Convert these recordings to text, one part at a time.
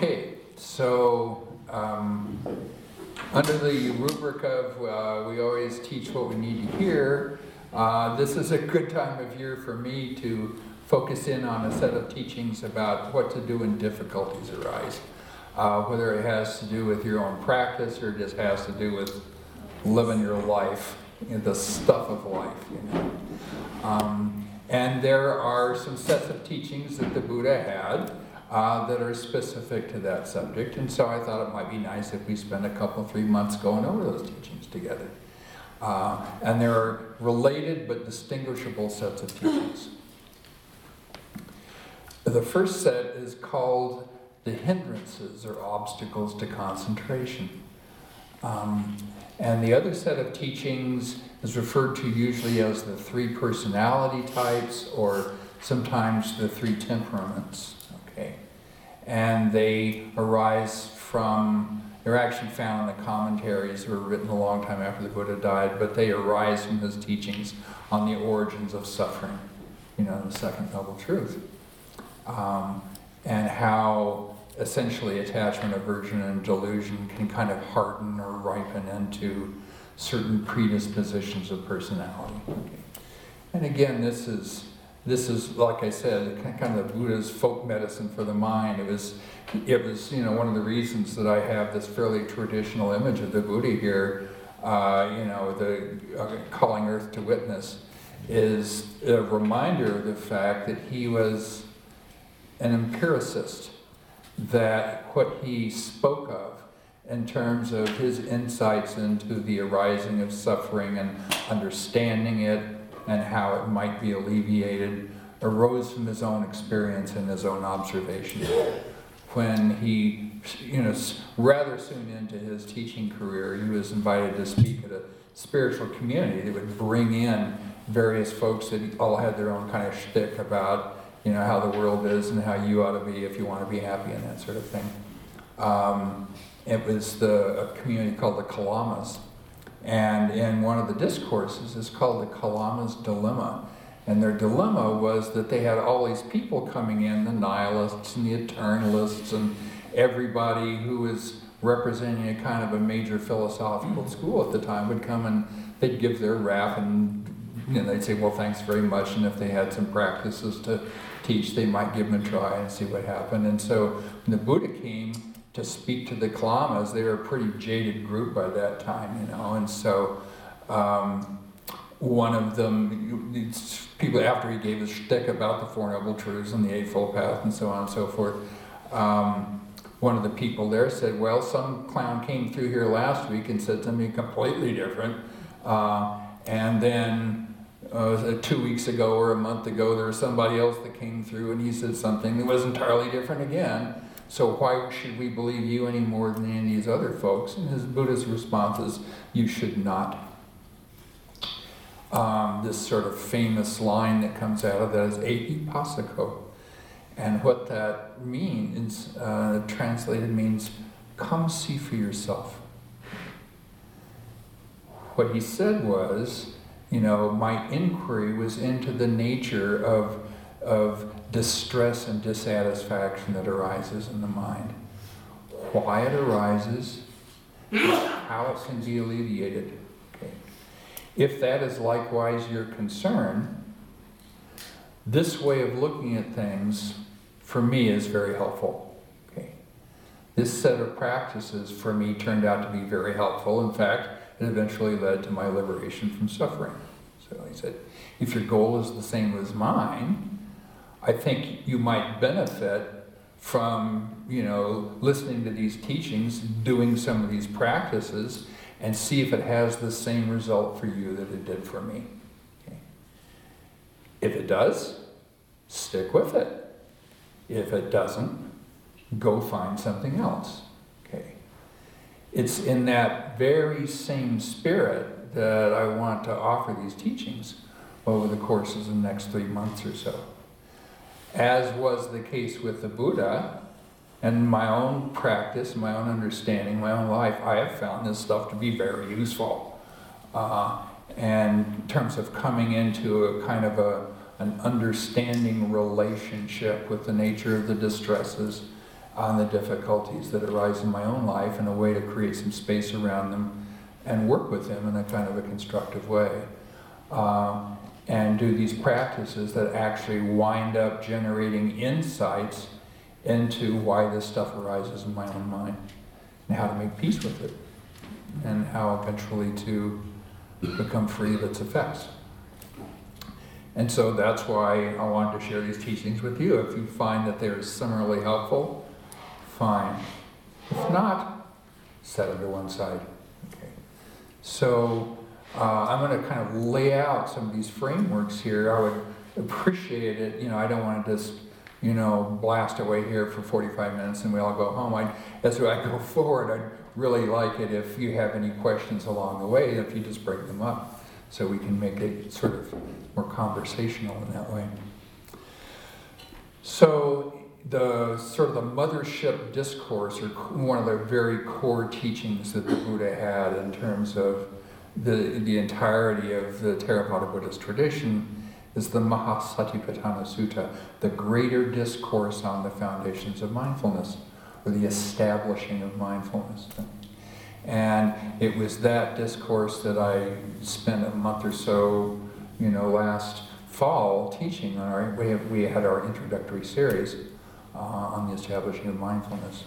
Okay, so under the rubric of we always teach what we need to hear, this is a good time of year for me to focus in on a set of teachings about what to do when difficulties arise. Whether it has to do with your own practice or just has to do with living your life, the stuff of life, And there are some sets of teachings that the Buddha had that are specific to that subject, and so I thought it might be nice if we spend a couple, 3 months going over those teachings together. And there are related but distinguishable sets of teachings. The first set is called the hindrances or obstacles to concentration. And the other set of teachings is referred to usually as the 3 personality types, or sometimes the 3 temperaments. Okay, and they arise from, they're actually found in the commentaries that were written a long time after the Buddha died, but they arise from his teachings on the origins of suffering, the second noble truth, and how essentially attachment, aversion, and delusion can kind of harden or ripen into certain predispositions of personality. Okay. And again, this is like I said, kind of the Buddha's folk medicine for the mind. It was one of the reasons that I have this fairly traditional image of the Buddha here. The calling earth to witness is a reminder of the fact that he was an empiricist. That what he spoke of in terms of his insights into the arising of suffering and understanding it and how it might be alleviated arose from his own experience and his own observation. When he, rather soon into his teaching career, he was invited to speak at a spiritual community that would bring in various folks that all had their own kind of shtick about how the world is and how you ought to be if you want to be happy and that sort of thing. It was a community called the Kalamas. And in one of the discourses, it's called the Kalamas' Dilemma. And their dilemma was that they had all these people coming in, the nihilists and the eternalists and everybody who was representing a kind of a major philosophical school at the time would come and they'd give their rap and they'd say, well, thanks very much. And if they had some practices to teach, they might give them a try and see what happened. And so when the Buddha came to speak to the Kalamas, they were a pretty jaded group by that time, And so one of them, people after he gave his shtick about the Four Noble Truths and the Eightfold Path and so on and so forth, one of the people there said, well, some clown came through here last week and said something completely different. And then 2 weeks ago or a month ago, there was somebody else that came through and he said something that was entirely different again. So why should we believe you any more than any of these other folks? And his Buddha's response is, you should not. This sort of famous line that comes out of that is ehipassiko. And what that means, translated means, come see for yourself. What he said was, my inquiry was into the nature of distress and dissatisfaction that arises in the mind. Why it arises, how it can be alleviated. Okay. If that is likewise your concern, this way of looking at things, for me, is very helpful. Okay. This set of practices, for me, turned out to be very helpful. In fact, it eventually led to my liberation from suffering. So he said, if your goal is the same as mine, I think you might benefit from, listening to these teachings, doing some of these practices, and see if it has the same result for you that it did for me. Okay. If it does, stick with it. If it doesn't, go find something else. Okay. It's in that very same spirit that I want to offer these teachings over the course of the next 3 months or so. As was the case with the Buddha, and my own practice, my own understanding, my own life, I have found this stuff to be very useful. And in terms of coming into a kind of an understanding relationship with the nature of the distresses on the difficulties that arise in my own life and a way to create some space around them and work with them in a kind of a constructive way. And do these practices that actually wind up generating insights into why this stuff arises in my own mind and how to make peace with it and how eventually to become free of its effects. And so that's why I wanted to share these teachings with you. If you find that they're similarly helpful, fine. If not, set them to one side. Okay. So I'm going to kind of lay out some of these frameworks here. I would appreciate it. I don't want to just, blast away here for 45 minutes and we all go home. As I go forward, I'd really like it if you have any questions along the way, if you just bring them up so we can make it sort of more conversational in that way. So the sort of the mothership discourse, or one of the very core teachings that the Buddha had in terms of the entirety of the Theravada Buddhist tradition, is the Mahasatipatthana Sutta, the greater discourse on the foundations of mindfulness, or the establishing of mindfulness. And it was that discourse that I spent a month or so, last fall teaching on we had our introductory series on the establishing of mindfulness.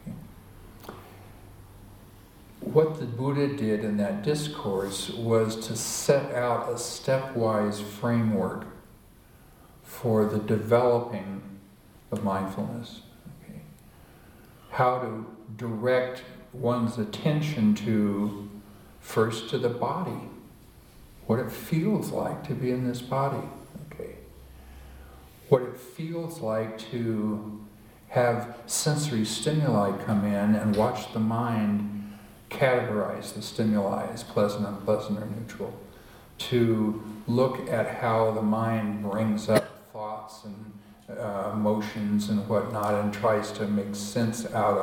What the Buddha did in that discourse was to set out a stepwise framework for the developing of mindfulness. Okay. How to direct one's attention first to the body, what it feels like to be in this body. Okay. What it feels like to have sensory stimuli come in and watch the mind categorize the stimuli as pleasant, unpleasant, or neutral. To look at how the mind brings up thoughts and emotions and whatnot and tries to make sense out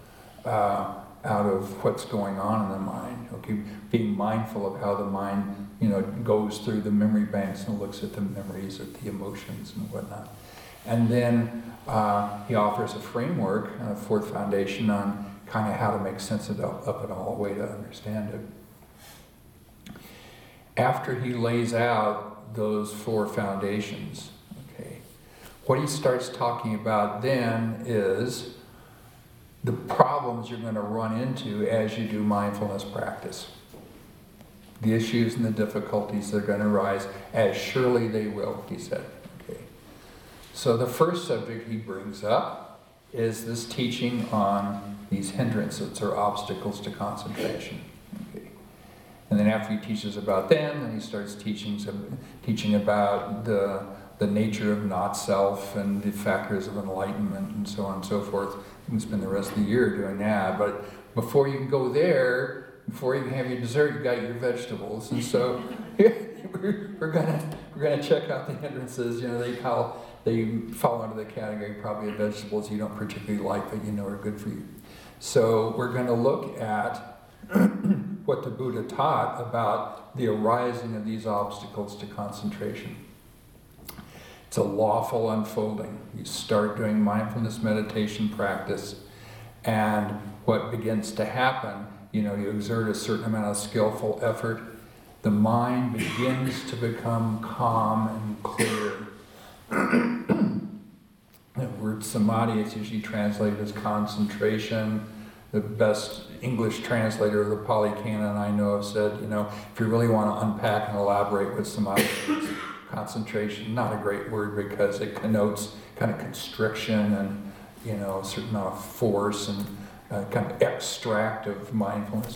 of what's going on in the mind. Okay, being mindful of how the mind, goes through the memory banks and looks at the memories, at the emotions and whatnot. And then he offers a framework, a fourth foundation on kind of how to make sense of it all, a way to understand it. After he lays out those four foundations, okay, what he starts talking about then is the problems you're going to run into as you do mindfulness practice. The issues and the difficulties that are going to arise, as surely they will, he said. Okay. So the first subject he brings up is this teaching on these hindrances or obstacles to concentration. Okay. And then after he teaches about them, then he starts teaching about the nature of not self and the factors of enlightenment and so on and so forth. You can spend the rest of the year doing that. But before you can go there, before you can have your dessert, you got your vegetables. And so we're gonna check out the hindrances. They fall under the category probably of vegetables you don't particularly like, but are good for you. So we're going to look at what the Buddha taught about the arising of these obstacles to concentration. It's a lawful unfolding. You start doing mindfulness meditation practice, and what begins to happen, you exert a certain amount of skillful effort, the mind begins to become calm and clear. The word samadhi is usually translated as concentration. The best English translator of the Pali Canon I know of said, if you really want to unpack and elaborate what samadhi is, concentration, not a great word because it connotes kind of constriction and, a certain amount of force and kind of extract of mindfulness.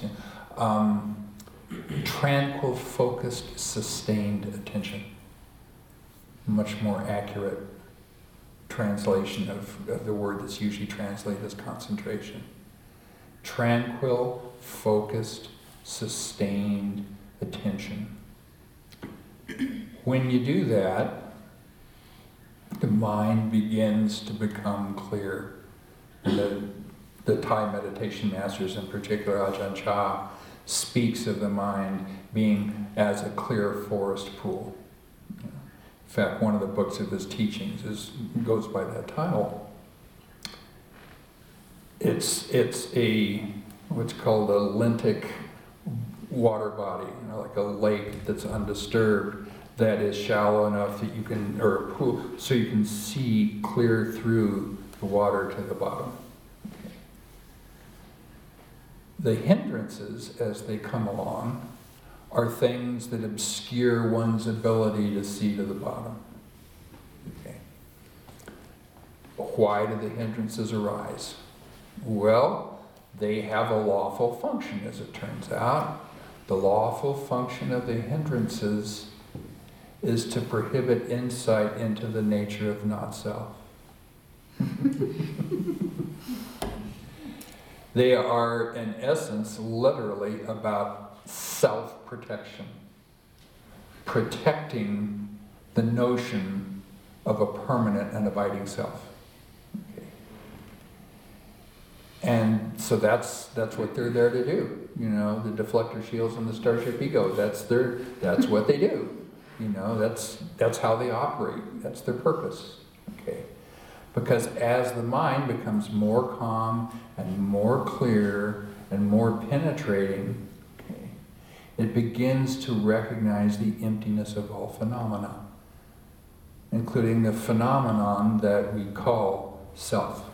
Tranquil, focused, sustained attention. Much more accurate translation of the word that's usually translated as concentration. Tranquil, focused, sustained attention. When you do that, the mind begins to become clear. And the Thai meditation masters, in particular Ajahn Chah, speaks of the mind being as a clear forest pool. In fact, one of the books of his teachings goes by that title. it's what's called a lentic water body, like a lake that's undisturbed, that is shallow enough that you can, or a pool, so you can see clear through the water to the bottom. The hindrances, as they come along, are things that obscure one's ability to see to the bottom. Okay. Why do the hindrances arise? Well, they have a lawful function, as it turns out. The lawful function of the hindrances is to prohibit insight into the nature of not-self. They are, in essence, literally about self-protection. Protecting the notion of a permanent and abiding self. Okay. And so that's what they're there to do. The deflector shields and the starship ego. That's what they do. That's how they operate. That's their purpose. Okay. Because as the mind becomes more calm and more clear and more penetrating, okay, it begins to recognize the emptiness of all phenomena, including the phenomenon that we call self.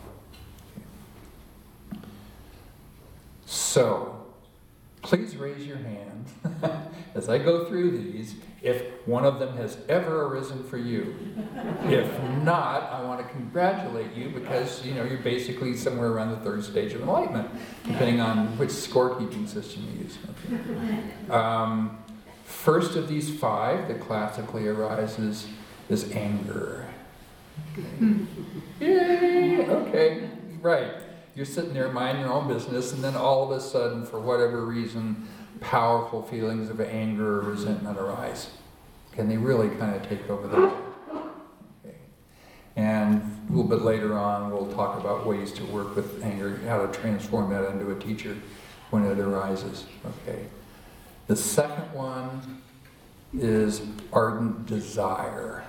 So, please raise your hand as I go through these if one of them has ever arisen for you. If not, I want to congratulate you because you're basically somewhere around the third stage of enlightenment, depending on which scorekeeping system you use. Okay. First of these 5 that classically arises is anger. Okay. Yay! Okay, right. You're sitting there minding your own business, and then all of a sudden, for whatever reason, powerful feelings of anger or resentment arise. Can they really kind of take over the mind? Okay. And a little bit later on, we'll talk about ways to work with anger, how to transform that into a teacher when it arises. Okay. The second one is ardent desire.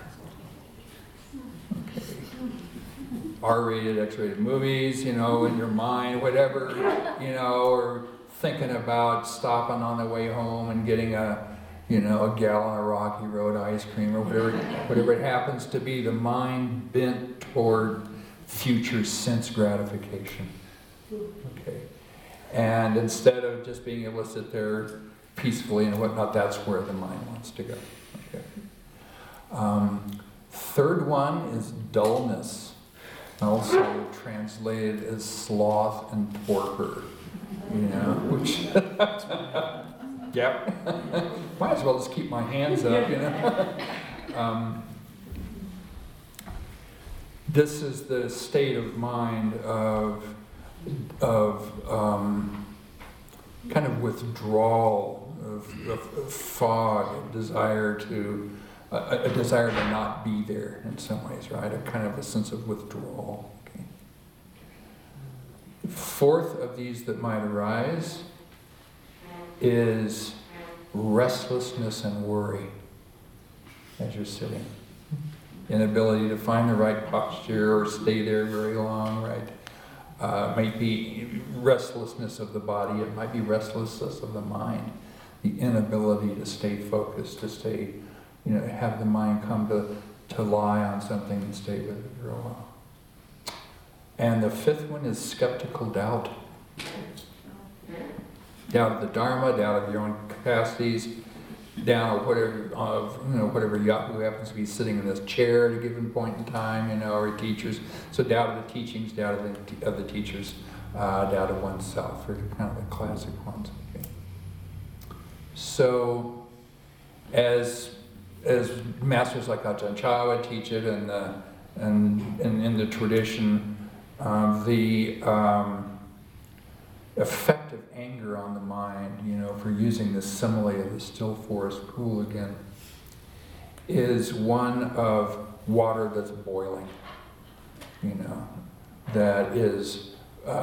Okay. R-rated, X-rated movies, in your mind, whatever, or thinking about stopping on the way home and getting a gallon of Rocky Road ice cream or whatever it happens to be, the mind bent toward future sense gratification. Okay. And instead of just being able to sit there peacefully and whatnot, that's where the mind wants to go. Okay. Third one is dullness, also translated as sloth and torpor, which, yep, might as well just keep my hands up, This is the state of mind of kind of withdrawal, of fog, a desire to not be there in some ways, right? A kind of a sense of withdrawal. Okay. Fourth of these that might arise is restlessness and worry as you're sitting. Inability to find the right posture or stay there very long, right? Might be restlessness of the body, it might be restlessness of the mind. The inability to stay focused, to stay, have the mind come to lie on something and stay with it for a while. And the fifth one is skeptical doubt. Doubt of the Dharma, doubt of your own capacities, doubt of whatever Yahoo happens to be sitting in this chair at a given point in time, or teachers. So doubt of the teachings, doubt of the teachers, doubt of oneself are kind of the classic ones. Okay. So, as masters like Ajahn Chah would teach it, and in the tradition, the effect of anger on the mind, if we're using the simile of the still forest pool again, is one of water that's boiling, that is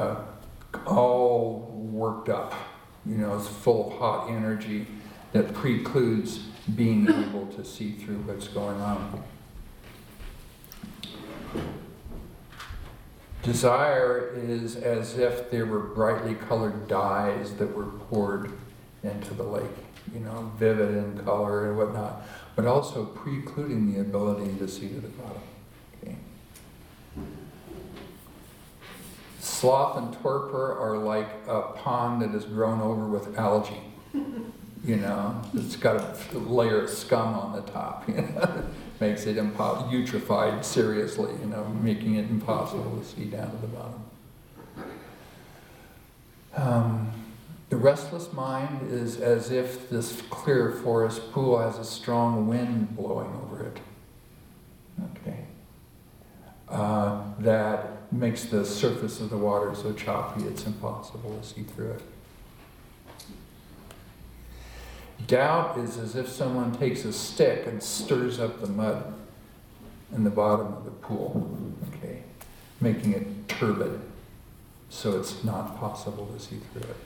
all worked up, it's full of hot energy that precludes being able to see through what's going on. Desire is as if there were brightly colored dyes that were poured into the lake, vivid in color and whatnot, but also precluding the ability to see to the bottom. Okay. Sloth and torpor are like a pond that is grown over with algae. It's got a layer of scum on the top. Makes it eutrophied seriously, making it impossible to see down to the bottom. The restless mind is as if this clear forest pool has a strong wind blowing over it. Okay. That makes the surface of the water so choppy it's impossible to see through it. Doubt is as if someone takes a stick and stirs up the mud in the bottom of the pool, okay, making it turbid, so it's not possible to see through it.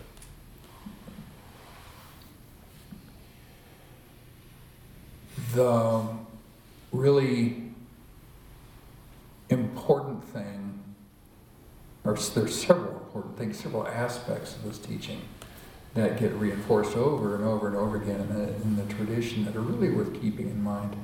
The really important thing, or there's several important things, several aspects of this teaching that get reinforced over and over and over again in the tradition that are really worth keeping in mind.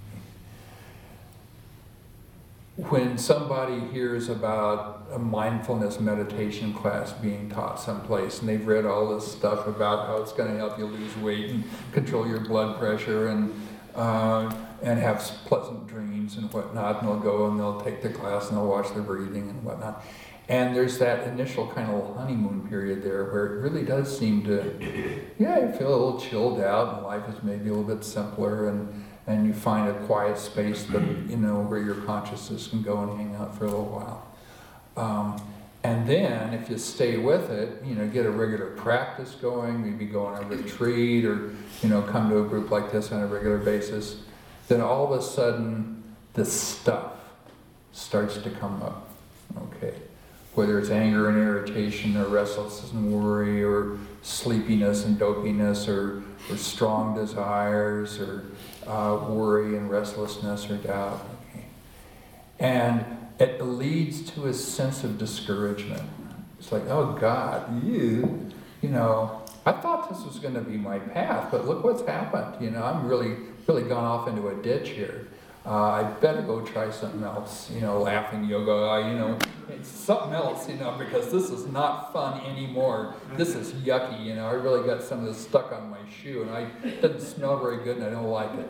When somebody hears about a mindfulness meditation class being taught someplace, and they've read all this stuff about how it's going to help you lose weight and control your blood pressure and have pleasant dreams and whatnot, and they'll go and they'll take the class and they'll watch their breathing and whatnot. And there's that initial kind of honeymoon period there where it really does seem to, you feel a little chilled out and life is maybe a little bit simpler and you find a quiet space that, where your consciousness can go and hang out for a little while. And then if you stay with it, get a regular practice going, maybe go on a retreat or, come to a group like this on a regular basis, then all of a sudden this stuff starts to come up, okay? Whether it's anger and irritation or restlessness and worry or sleepiness and dopiness or strong desires or worry and restlessness or doubt. Okay. And it leads to a sense of discouragement. It's like, oh God, I thought this was going to be my path, but look what's happened. I'm really gone off into a ditch here. I better go try something else, laughing yoga, it's something else, because this is not fun anymore. This is yucky, I really got some of this stuck on my shoe and it doesn't smell very good and I don't like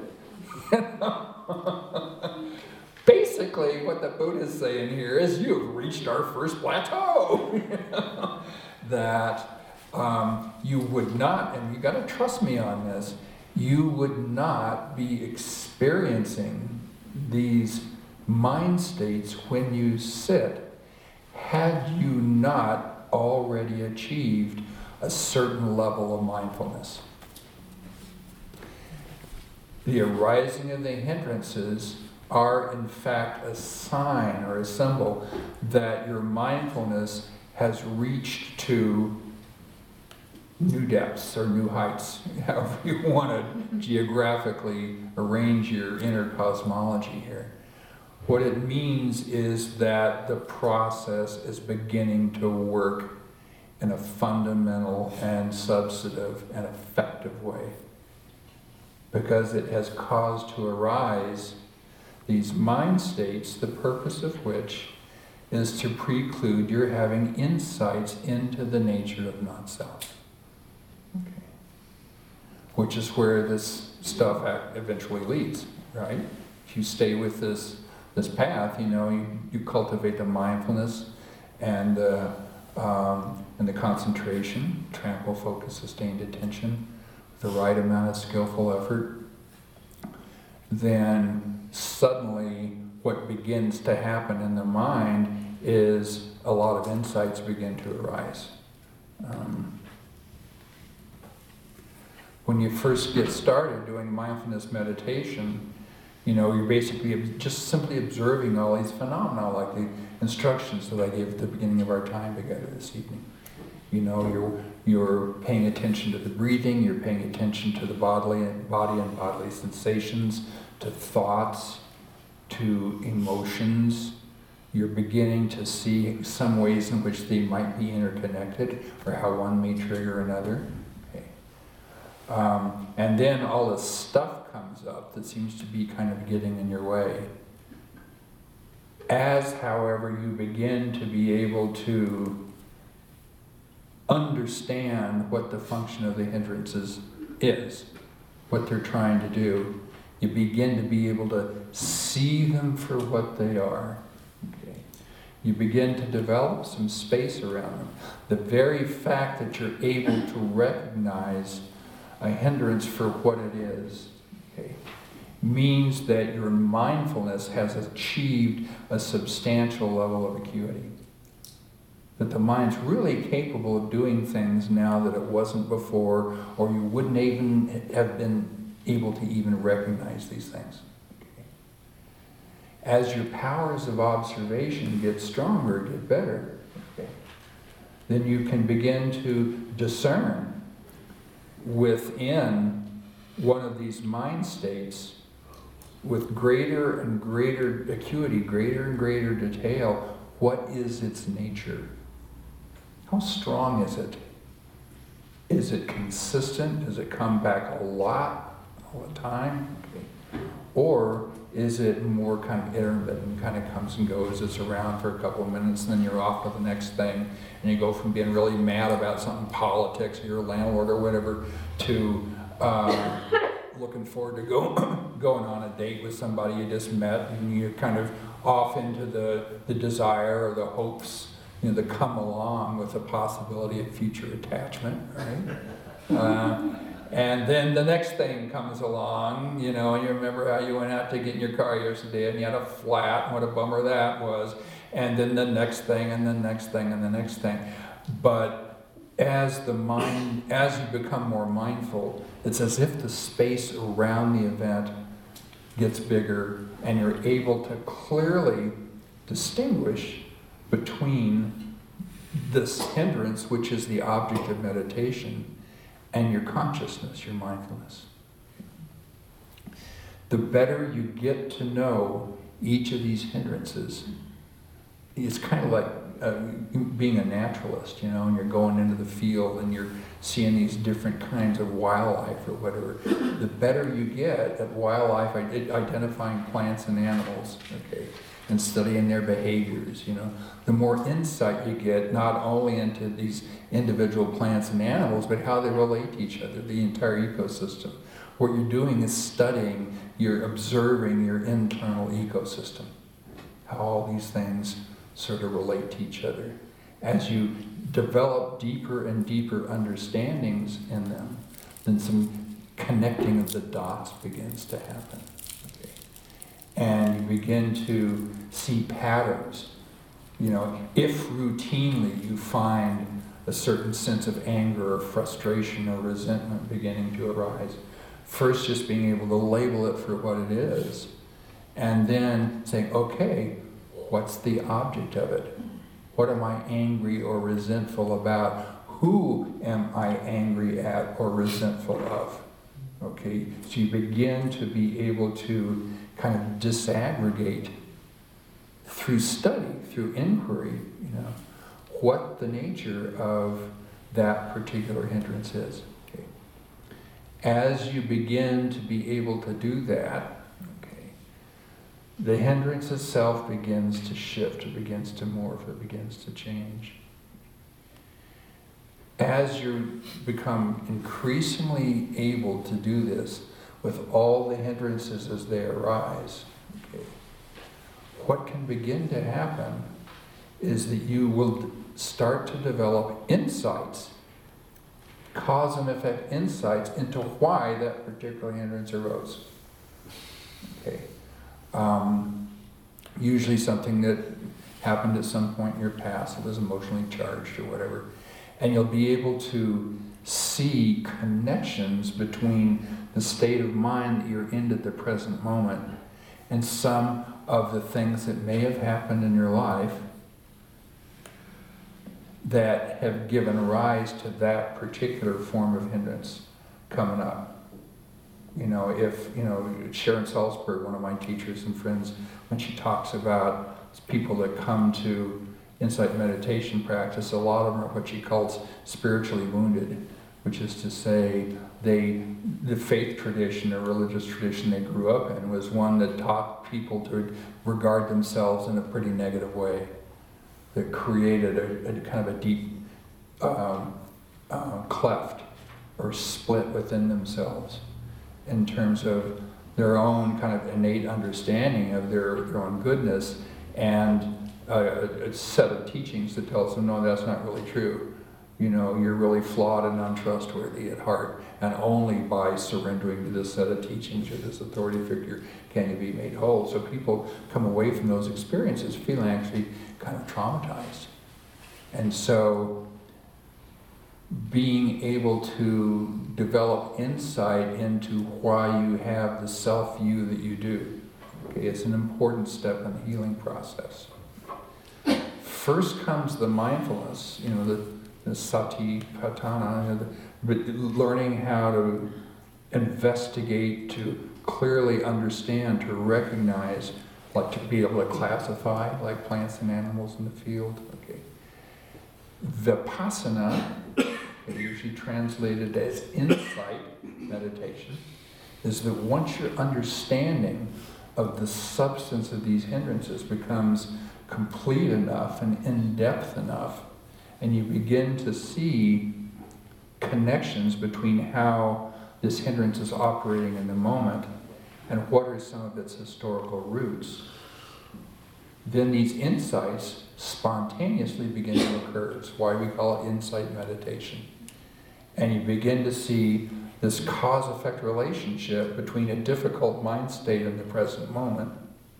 it. Basically, what the Buddha is saying here is you've reached our first plateau. That you would not, and you got to trust me on this, you would not be experiencing these mind states when you sit had you not already achieved a certain level of mindfulness. The arising of the hindrances are in fact a sign or a symbol that your mindfulness has reached to new depths or new heights, however you want to geographically arrange your inner cosmology here. What it means is that the process is beginning to work in a fundamental and substantive and effective way, because it has caused to arise these mind states, the purpose of which is to preclude your having insights into the nature of not-self. Okay. Which is where this stuff eventually leads, right? If you stay with this path, you cultivate the mindfulness and the concentration, tranquil focus, sustained attention, with the right amount of skillful effort, then suddenly what begins to happen in the mind is a lot of insights begin to arise. When you first get started doing mindfulness meditation, you're basically just simply observing all these phenomena, like the instructions that I gave at the beginning of our time together this evening. You're paying attention to the breathing, you're paying attention to the body and bodily sensations, to thoughts, to emotions, You're beginning to see some ways in which they might be interconnected, or how one may trigger another. Okay. And then all this stuff comes up that seems to be kind of getting in your way. As, however, you begin to be able to understand what the function of the hindrances is, what they're trying to do, you begin to be able to see them for what they are. Okay. You begin to develop some space around them. The very fact that you're able to recognize a hindrance for what it is, okay, means that your mindfulness has achieved a substantial level of acuity. That the mind's really capable of doing things now that it wasn't before, or you wouldn't even have been able to even recognize these things. Okay. As your powers of observation get stronger, get better, okay, then you can begin to discern within one of these mind states with greater and greater acuity, greater and greater detail, what is its nature? How strong is it? Is it consistent? Does it come back a lot all the time? Okay. Or is it more kind of intermittent, kind of comes and goes, it's around for a couple of minutes and then you're off to the next thing, and you go from being really mad about something, politics, or your landlord or whatever, to looking forward to going on a date with somebody you just met, and you're kind of off into the desire or the hopes, that come along with the possibility of future attachment, right? And then the next thing comes along, and you remember how you went out to get in your car yesterday and you had a flat, and what a bummer that was. And then the next thing, and the next thing, and the next thing. But as you become more mindful, it's as if the space around the event gets bigger, and you're able to clearly distinguish between this hindrance, which is the object of meditation, and your consciousness, your mindfulness. The better you get to know each of these hindrances, it's kind of like being a naturalist, and you're going into the field and you're seeing these different kinds of wildlife or whatever. The better you get at wildlife, identifying plants and animals, okay, and studying their behaviors, the more insight you get not only into these individual plants and animals, but how they relate to each other, the entire ecosystem. What you're doing is studying, you're observing your internal ecosystem, how all these things sort of relate to each other. As you develop deeper and deeper understandings in them, then some connecting of the dots begins to happen. Okay. And you begin to see patterns. If routinely you find a certain sense of anger or frustration or resentment beginning to arise, first just being able to label it for what it is, and then saying, okay, what's the object of it? What am I angry or resentful about? Who am I angry at or resentful of? Okay, so you begin to be able to kind of disaggregate through study, through inquiry, what the nature of that particular hindrance is. Okay. As you begin to be able to do that, okay, the hindrance itself begins to shift, it begins to morph, it begins to change. As you become increasingly able to do this with all the hindrances as they arise, okay, what can begin to happen is that you will start to develop insights, cause and effect insights into why that particular hindrance arose. Okay. Usually something that happened at some point in your past that was emotionally charged or whatever. And you'll be able to see connections between the state of mind that you're in at the present moment and some of the things that may have happened in your life that have given rise to that particular form of hindrance coming up. If Sharon Salzberg, one of my teachers and friends, when she talks about people that come to insight meditation practice, a lot of them are what she calls spiritually wounded, which is to say the faith tradition or religious tradition they grew up in was one that taught people to regard themselves in a pretty negative way, that created a kind of a deep cleft or split within themselves in terms of their own kind of innate understanding of their own goodness, and a set of teachings that tells them, no, that's not really true. You're really flawed and untrustworthy at heart, and only by surrendering to this set of teachings or this authority figure can you be made whole. So people come away from those experiences feeling actually kind of traumatized. And so being able to develop insight into why you have the self-view that you do, okay, it's an important step in the healing process. First comes the mindfulness, the satipatthana, learning how to investigate, to clearly understand, to recognize, like to be able to classify, like plants and animals in the field. Okay. Vipassana, usually translated as insight meditation, is that once your understanding of the substance of these hindrances becomes complete enough and in-depth enough, and you begin to see connections between how this hindrance is operating in the moment and what are some of its historical roots, then these insights spontaneously begin to occur. It's why we call it insight meditation. And you begin to see this cause-effect relationship between a difficult mind state in the present moment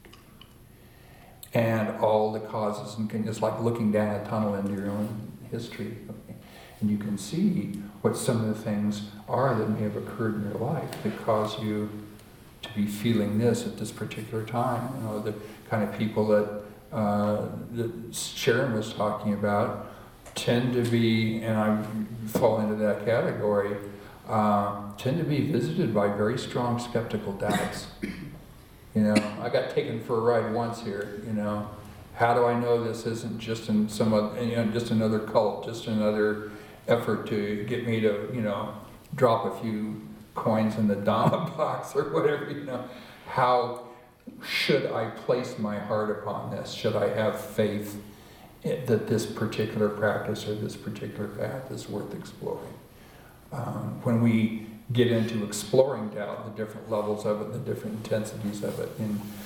and all the causes, and it's like looking down a tunnel into your own history. Okay? And you can see what some of the things are that may have occurred in your life that cause you to be feeling this at this particular time. The kind of people that Sharon was talking about tend to be, and I fall into that category, tend to be visited by very strong skeptical doubts. I got taken for a ride once here, How do I know this isn't just in just another cult, just another effort to get me to, drop a few coins in the Dhamma box or whatever, How should I place my heart upon this? Should I have faith that this particular practice or this particular path is worth exploring? When we get into exploring doubt, the different levels of it, the different intensities of it,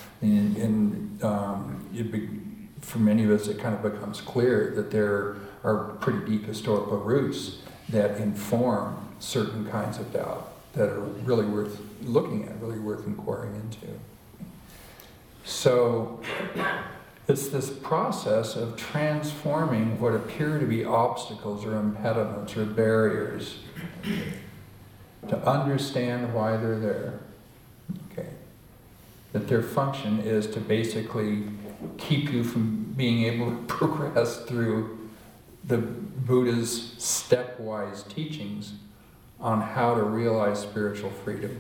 for many of us it kind of becomes clear that there are pretty deep historical roots that inform certain kinds of doubt that are really worth looking at, really worth inquiring into. So it's this process of transforming what appear to be obstacles or impediments or barriers to understand why they're there. Okay. That their function is to basically keep you from being able to progress through the Buddha's stepwise teachings on how to realize spiritual freedom.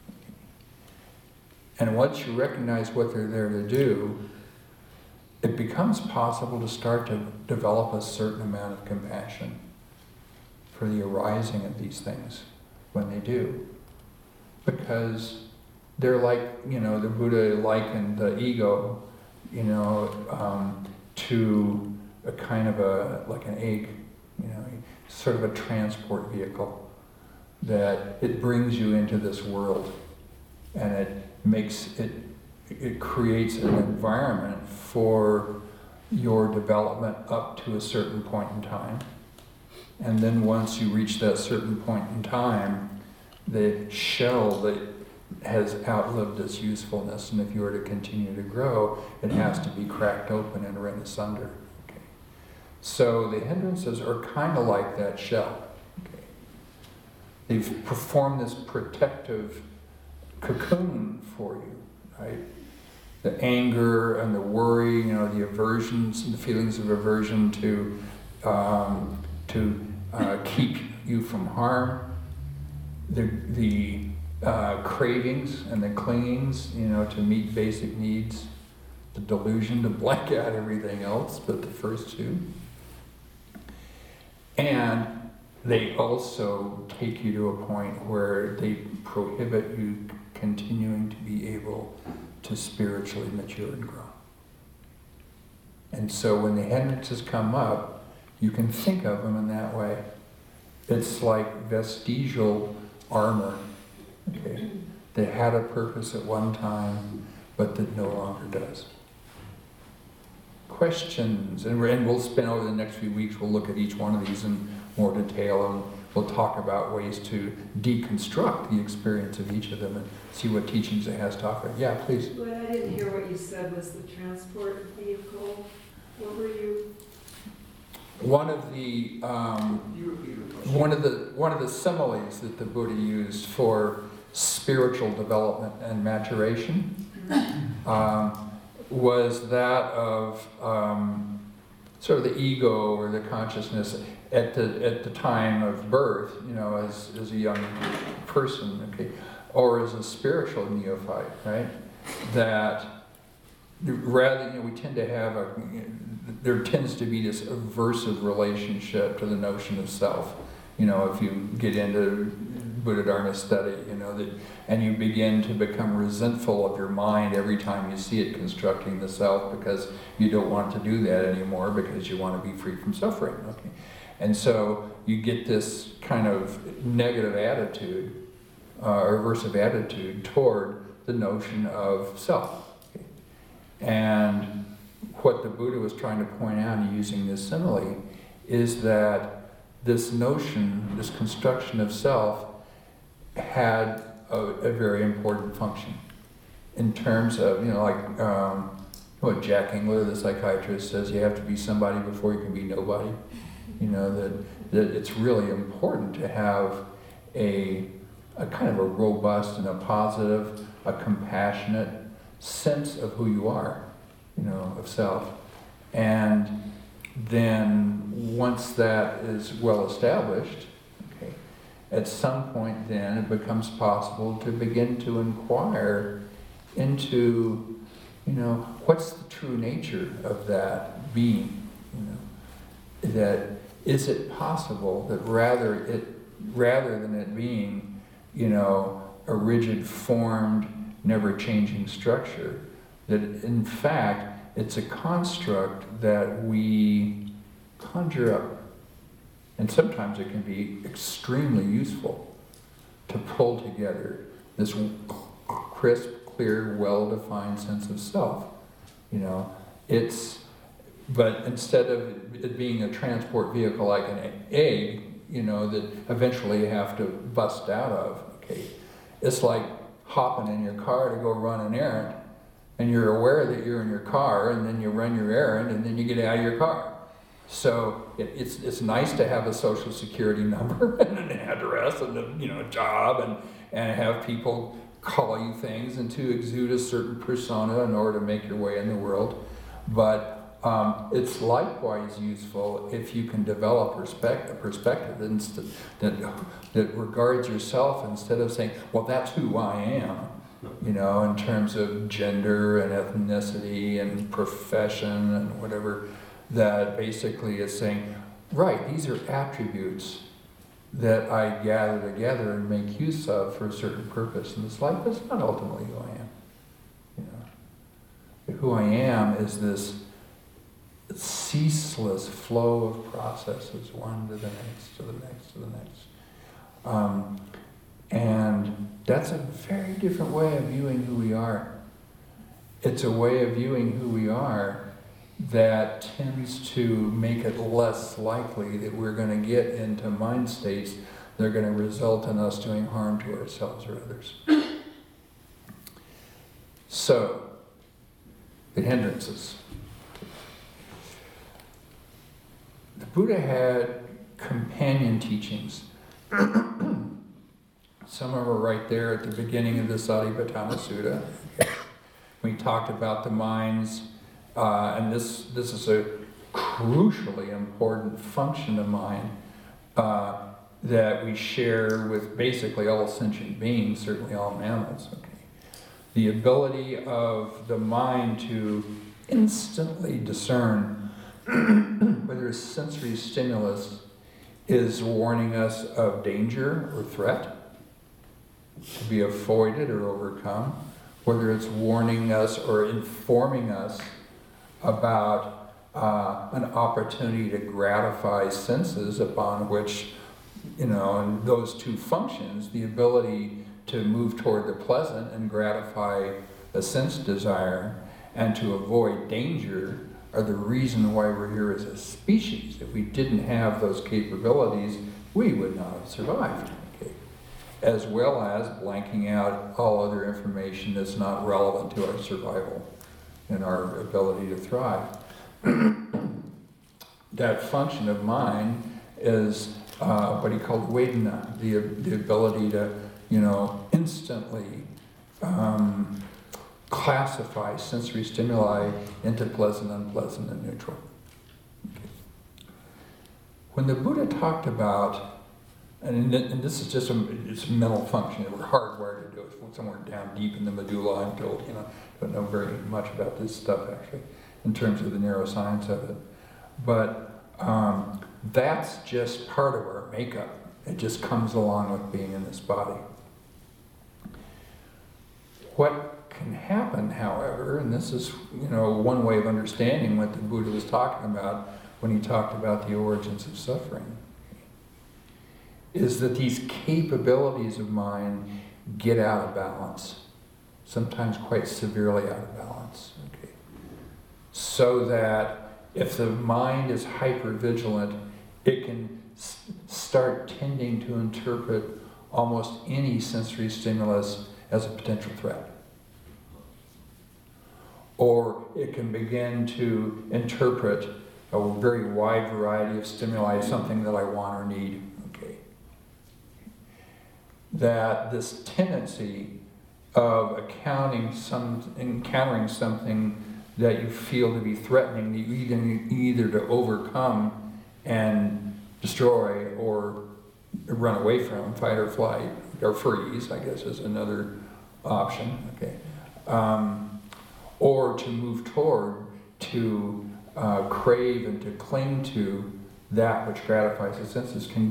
And once you recognize what they're there to do, it becomes possible to start to develop a certain amount of compassion for the arising of these things when they do. Because they're like, the Buddha likened the ego, to a kind of like an egg, sort of a transport vehicle, that it brings you into this world and it creates an environment for your development up to a certain point in time. And then once you reach that certain point in time, the shell that has outlived its usefulness, and if you were to continue to grow, it has to be cracked open and rent asunder. Okay. So the hindrances are kind of like that shell. Okay. They've performed this protective cocoon for you, right? The anger and the worry, the aversions and the feelings of aversion to keep you from harm, the cravings and the clingings, to meet basic needs, the delusion to blank out everything else but the first two. And they also take you to a point where they prohibit you continuing to be able to spiritually mature and grow. And so when the hindrances come up, you can think of them in that way. It's like vestigial armor, okay, that had a purpose at one time, but that no longer does. Questions, and we'll spend over the next few weeks, we'll look at each one of these in more detail, and we'll talk about ways to deconstruct the experience of each of them and see what teachings it has to offer. Yeah, please. What I didn't hear what you said was the transport vehicle. What were you? One of the similes that the Buddha used for spiritual development and maturation was that of sort of the ego or the consciousness at the time of birth, as a young person, okay, or as a spiritual neophyte, right? That rather, we tend to have there tends to be this aversive relationship to the notion of self. If you get into Buddha Dharma study, and you begin to become resentful of your mind every time you see it constructing the self, because you don't want to do that anymore because you want to be free from suffering. Okay, and so you get this kind of negative attitude, or aversive attitude toward the notion of self. Okay. And what the Buddha was trying to point out using this simile is that this notion, this construction of self, had a very important function in terms of, what Jack Engler, the psychiatrist, says, you have to be somebody before you can be nobody. That it's really important to have a kind of a robust and a positive, a compassionate sense of who you are, of self. And then once that is well established, okay, at some point then it becomes possible to begin to inquire into, what's the true nature of that being? That is it possible that rather than it being, a rigid formed, never changing structure, that in fact it's a construct that we conjure up. And sometimes it can be extremely useful to pull together this crisp, clear, well-defined sense of self. But instead of it being a transport vehicle like an egg, that eventually you have to bust out of, okay, it's like hopping in your car to go run an errand, and you're aware that you're in your car, and then you run your errand, and then you get out of your car. So it's nice to have a social security number and an address and a job and have people call you things and to exude a certain persona in order to make your way in the world. But it's likewise useful if you can develop a perspective that regards yourself instead of saying, well, that's who I am, in terms of gender and ethnicity and profession and whatever, that basically is saying, right, these are attributes that I gather together and make use of for a certain purpose in this life. That's not ultimately who I am. Who I am is this ceaseless flow of processes, one to the next, to the next, to the next. And that's a very different way of viewing who we are. It's a way of viewing who we are that tends to make it less likely that we're going to get into mind states that are going to result in us doing harm to ourselves or others. So, the hindrances. The Buddha had companion teachings. Some of them are right there at the beginning of the Satipatthana Sutta. We talked about the minds, and this is a crucially important function of mind that we share with basically all sentient beings, certainly all mammals. Okay, the ability of the mind to instantly discern whether a sensory stimulus is warning us of danger or threat to be avoided or overcome, whether it's warning us or informing us about an opportunity to gratify senses upon which, and those two functions, the ability to move toward the pleasant and gratify a sense desire and to avoid danger are the reason why we're here as a species. If we didn't have those capabilities, we would not have survived. Okay? As well as blanking out all other information that's not relevant to our survival and our ability to thrive. That function of mind is what he called vedana, the ability to, instantly classify sensory stimuli into pleasant, unpleasant, and neutral. Okay. When the Buddha talked about, and this is just it's a mental function that we're hardwired to do it somewhere down deep in the medulla, I'm told, don't know very much about this stuff actually, in terms of the neuroscience of it. But that's just part of our makeup. It just comes along with being in this body. What can happen, however, and this is, one way of understanding what the Buddha was talking about when he talked about the origins of suffering, is that these capabilities of mind get out of balance, sometimes quite severely out of balance. Okay? So that if the mind is hypervigilant, it can start tending to interpret almost any sensory stimulus as a potential threat. Or it can begin to interpret a very wide variety of stimuli as something that I want or need. Okay. That this tendency of encountering something that you feel to be threatening, that you either to overcome and destroy or run away from, fight or flight, or freeze, I guess is another option, okay? Or to move toward, to crave and to cling to that which gratifies the senses can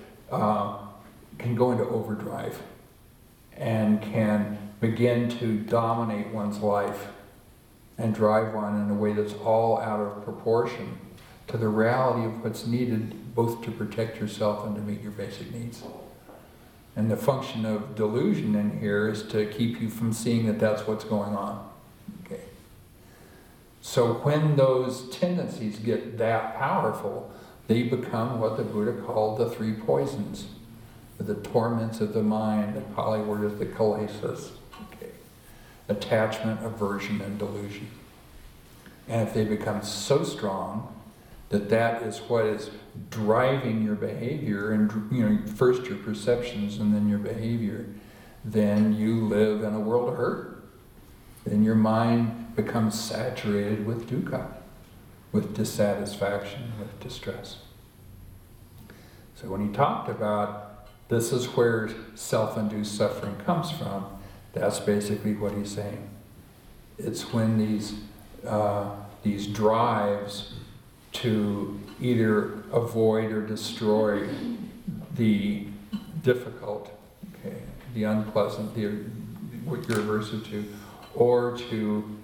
go into overdrive and can begin to dominate one's life and drive one in a way that's all out of proportion to the reality of what's needed both to protect yourself and to meet your basic needs. And the function of delusion in here is to keep you from seeing that that's what's going on. Okay. So when those tendencies get that powerful, they become what the Buddha called the three poisons, the torments of the mind. The Pali word is the kilesas. Okay. Attachment, aversion, and delusion. And if they become so strong that is what is driving your behavior, and first your perceptions and then your behavior, then you live in a world of hurt. Then your mind becomes saturated with dukkha, with dissatisfaction, with distress. So when he talked about this is where self-induced suffering comes from, that's basically what he's saying. It's when these drives to either avoid or destroy the difficult, okay, the unpleasant, what you're aversive to, or to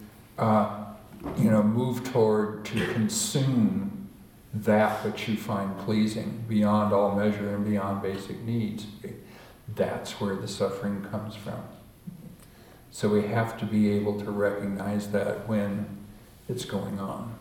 move toward, to consume that which you find pleasing beyond all measure and beyond basic needs. Okay? That's where the suffering comes from. So we have to be able to recognize that when it's going on.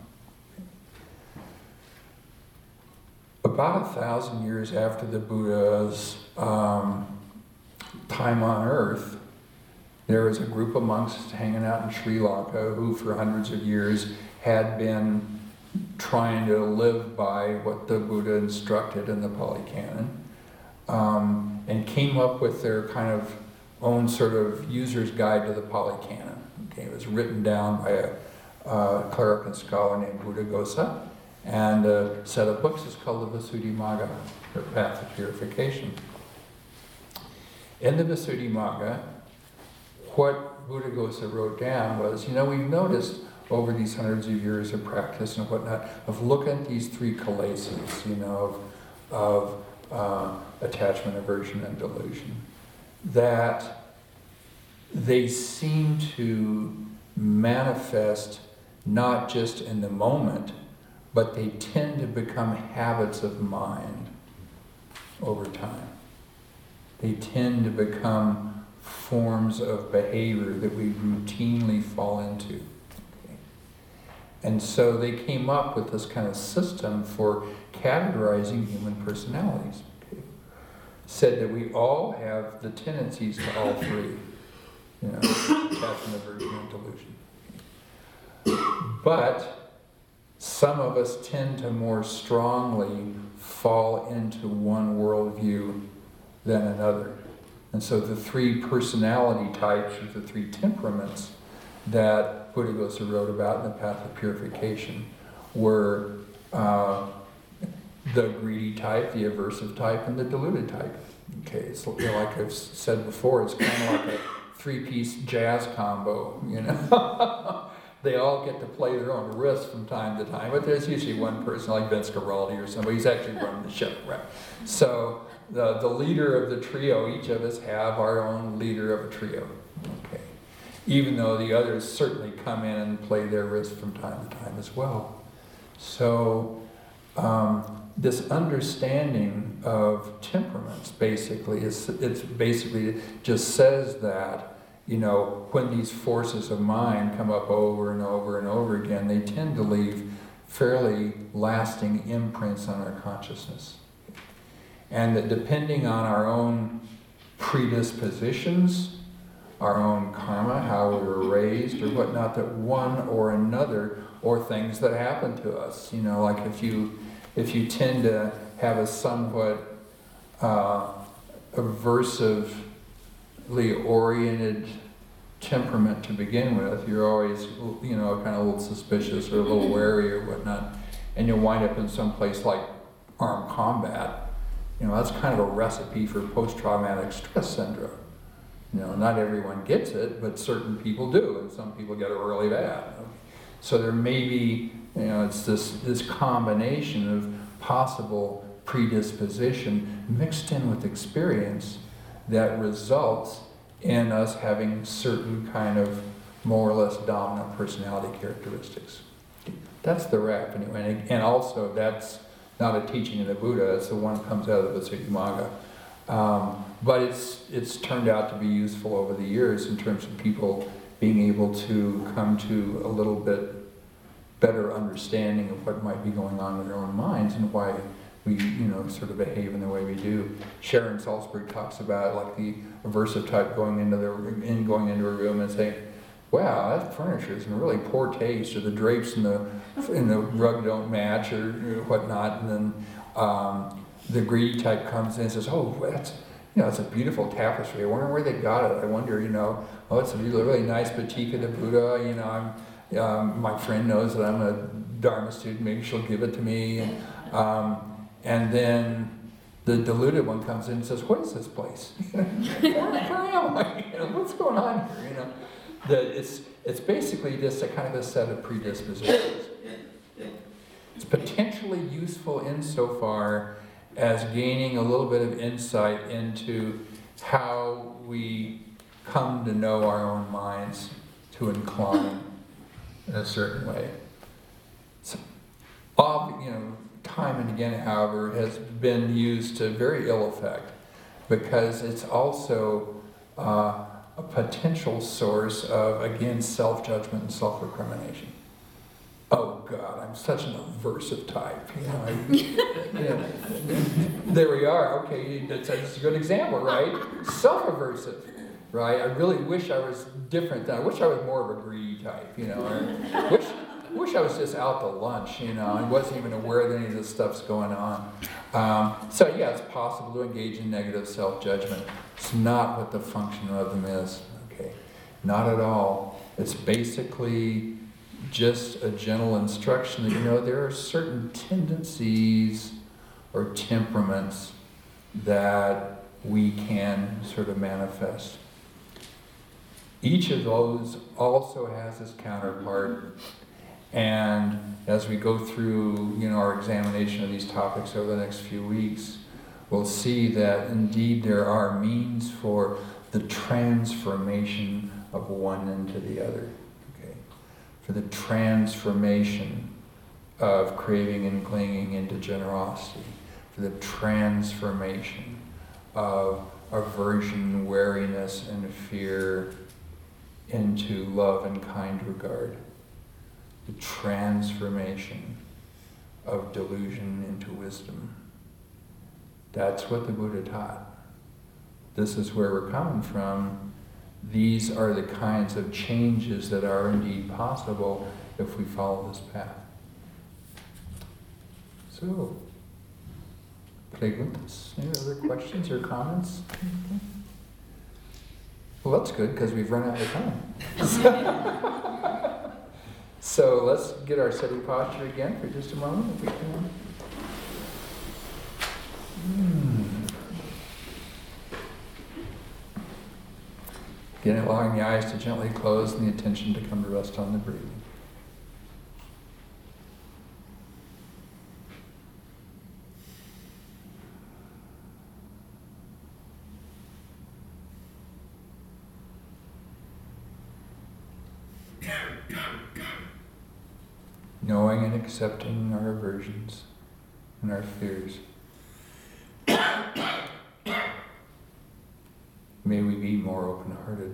About 1,000 years after the Buddha's time on earth, there was a group of monks hanging out in Sri Lanka who for hundreds of years had been trying to live by what the Buddha instructed in the Pali Canon, and came up with their kind of own sort of user's guide to the Pali Canon. Okay, it was written down by a cleric and scholar named Buddhaghosa, and a set of books is called the Visuddhimagga, or Path of Purification. In the Visuddhimagga, what what Buddhaghosa wrote down was, we've noticed over these hundreds of years of practice and whatnot, of looking at these three kilesas, of attachment, aversion, and delusion, that they seem to manifest not just in the moment, but they tend to become habits of mind over time. They tend to become forms of behavior that we routinely fall into. Okay? And so they came up with this kind of system for categorizing human personalities. Okay? Said that we all have the tendencies to all three. Attachment, aversion, and delusion. But some of us tend to more strongly fall into one worldview than another. And so the three personality types, or the three temperaments that Buddhaghosa wrote about in the Path of Purification were the greedy type, the aversive type, and the deluded type. Okay, it's like I've said before, it's kind of like a three-piece jazz combo, They all get to play their own risks from time to time, but there's usually one person, like Vince Guaraldi or somebody, who's actually running the show, right? So the leader of the trio, each of us have our own leader of a trio, okay? Even though the others certainly come in and play their risk from time to time as well. So this understanding of temperaments basically just says that, when these forces of mind come up over and over and over again, they tend to leave fairly lasting imprints on our consciousness. And that depending on our own predispositions, our own karma, how we were raised or whatnot, that one or another, or things that happen to us, like if you tend to have a somewhat aversively oriented temperament to begin with, you're always, kind of a little suspicious or a little wary or whatnot, and you'll wind up in some place like armed combat. That's kind of a recipe for post-traumatic stress syndrome. Not everyone gets it, but certain people do, and some people get it really bad. So there may be, it's this combination of possible predisposition mixed in with experience that results in us having certain kind of more or less dominant personality characteristics. That's the wrap, anyway. And also, that's not a teaching of the Buddha, it's the one that comes out of the Visuddhimagga. But it's turned out to be useful over the years in terms of people being able to come to a little bit better understanding of what might be going on in their own minds and why we, sort of behave in the way we do. Sharon Salzberg talks about like the aversive type going into a room and saying, "Wow, that furniture is in really poor taste," or the drapes in the rug don't match, or whatnot. And then the greedy type comes in and says, "Oh, that's it's a beautiful tapestry. I wonder where they got it. I wonder, it's a really nice batik of the Buddha. My friend knows that I'm a Dharma student. Maybe she'll give it to me." And then the deluded one comes in and says, "What is this place? Where am I? What's going on here?" It's basically just a kind of a set of predispositions. It's potentially useful insofar as gaining a little bit of insight into how we come to know our own minds to incline in a certain way. Time and again, however, has been used to very ill effect because it's also a potential source of, again, self-judgment and self-recrimination. Oh God, I'm such an aversive type. There we are. Okay, that's a good example, right? Self-aversive, right? I really wish I was different. I wish I was more of a greedy type. I wish I was just out to lunch, and wasn't even aware that any of this stuff's going on. So yeah, it's possible to engage in negative self-judgment. It's not what the function of them is. Okay, not at all. It's basically just a gentle instruction that, there are certain tendencies or temperaments that we can sort of manifest. Each of those also has its counterpart, and as we go through, our examination of these topics over the next few weeks, we'll see that indeed there are means for the transformation of one into the other. Okay? For the transformation of craving and clinging into generosity, for the transformation of aversion, wariness, and fear into love and kind regard, the transformation of delusion into wisdom. That's what the Buddha taught. This is where we're coming from. These are the kinds of changes that are indeed possible if we follow this path. So, Preguntas? Any other questions or comments? Well, that's good, because we've run out of time. So let's get our sitting posture again for just a moment, if we can. Again, allowing the eyes to gently close and the attention to come to rest on the breathing. Knowing and accepting our aversions and our fears. May we be more open-hearted.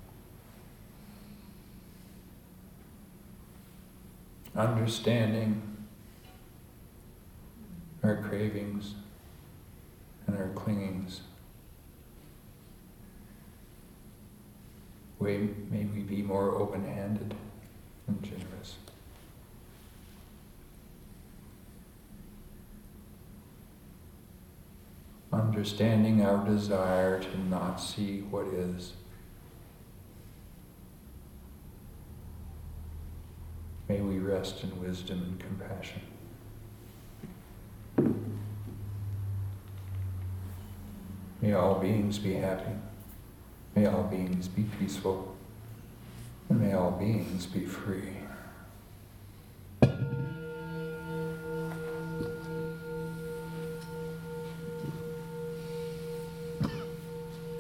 Understanding our cravings and our clingings. May we be more open-handed and generous. Understanding our desire to not see what is. May we rest in wisdom and compassion. May all beings be happy. May all beings be peaceful. And may all beings be free.